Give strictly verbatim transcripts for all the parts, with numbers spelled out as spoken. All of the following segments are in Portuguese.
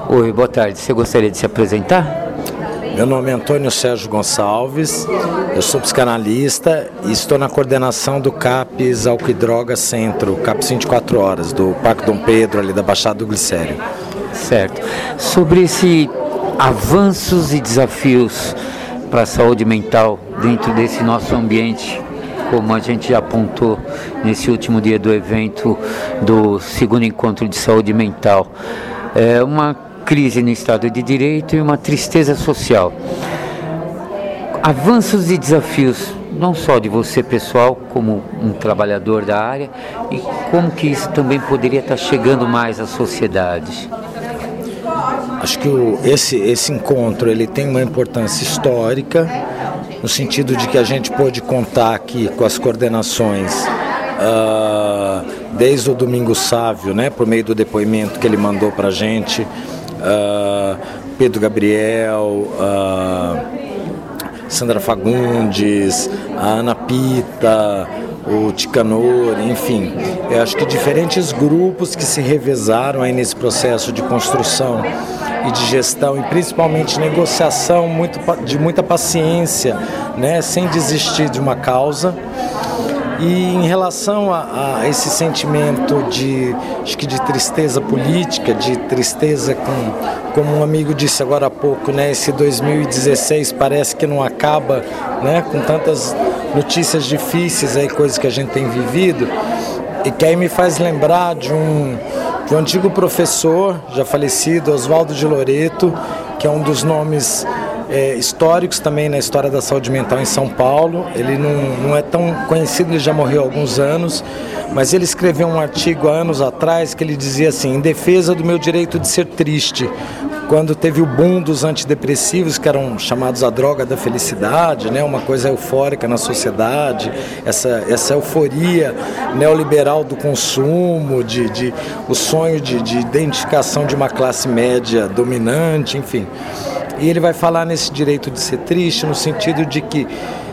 Oi, boa tarde. Você gostaria de se apresentar? Meu nome é Antônio Sérgio Gonçalves, eu sou psicanalista e estou na coordenação do CAPS Álcool e Droga Centro, CAPS vinte e quatro horas, do Parque Dom Pedro, ali da Baixada do Glicério. Certo. Sobre esse avanços e desafios para a saúde mental dentro desse nosso ambiente, como a gente já apontou nesse último dia do evento do segundo encontro de saúde mental, é uma crise no Estado de Direito e uma tristeza social. Avanços e desafios, não só de você pessoal, como um trabalhador da área, e como que isso também poderia estar chegando mais à sociedade? Acho que o, esse, esse encontro ele tem uma importância histórica, no sentido de que a gente pôde contar aqui com as coordenações uh, desde o Domingo Sávio, né, por meio do depoimento que ele mandou para a gente, uh, Pedro Gabriel, uh, Sandra Fagundes, a Ana Pita, o Ticanor, enfim, eu acho que diferentes grupos que se revezaram aí nesse processo de construção e de gestão e principalmente negociação muito, de muita paciência, né, sem desistir de uma causa. E em relação a, a esse sentimento de, acho que de tristeza política, de tristeza com, como um amigo disse agora há pouco, né, esse dois mil e dezesseis parece que não acaba, né, com tantas notícias difíceis, aí, coisas que a gente tem vivido, e que aí me faz lembrar de um, de um antigo professor, já falecido, Oswaldo de Loreto, que é um dos nomes É, históricos também na história da saúde mental em São Paulo. Ele não, não é tão conhecido, ele já morreu há alguns anos, mas ele escreveu um artigo há anos atrás que ele dizia assim: em defesa do meu direito de ser triste, quando teve o boom dos antidepressivos, que eram chamados a droga da felicidade, né, uma coisa eufórica na sociedade, essa, essa euforia neoliberal do consumo, de, de, o sonho de, de identificação de uma classe média dominante, enfim. E ele vai falar nesse direito de ser triste, no sentido de que,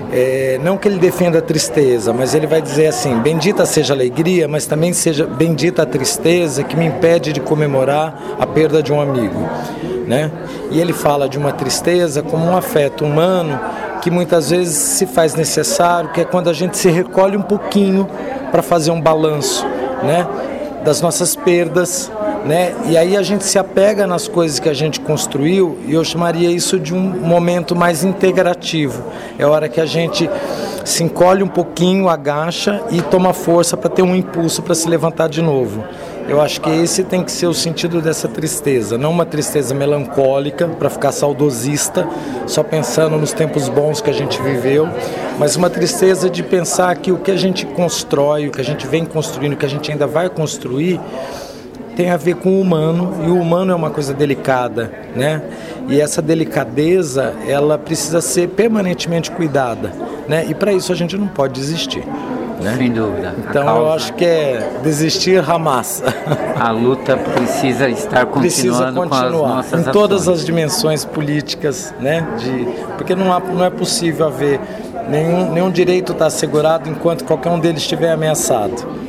é, não que ele defenda a tristeza, mas ele vai dizer assim: bendita seja a alegria, mas também seja bendita a tristeza que me impede de comemorar a perda de um amigo, né? E ele fala de uma tristeza como um afeto humano que muitas vezes se faz necessário, que é quando a gente se recolhe um pouquinho para fazer um balanço, né, das nossas perdas, né? E aí a gente se apega nas coisas que a gente construiu, e eu chamaria isso de um momento mais integrativo. É a hora que a gente se encolhe um pouquinho, agacha e toma força para ter um impulso para se levantar de novo. Eu acho que esse tem que ser o sentido dessa tristeza, não uma tristeza melancólica para ficar saudosista, só pensando nos tempos bons que a gente viveu, mas uma tristeza de pensar que o que a gente constrói, o que a gente vem construindo, o que a gente ainda vai construir, tem a ver com o humano, e o humano é uma coisa delicada, né? E essa delicadeza, ela precisa ser permanentemente cuidada, né? E para isso a gente não pode desistir, né? Sem dúvida. Então causa... eu acho que é desistir jamais. A luta precisa estar continuando precisa continuar, com as nossas em todas ações. as dimensões políticas, né? De... Porque não, há, não é possível haver nenhum, nenhum direito estar assegurado enquanto qualquer um deles estiver ameaçado.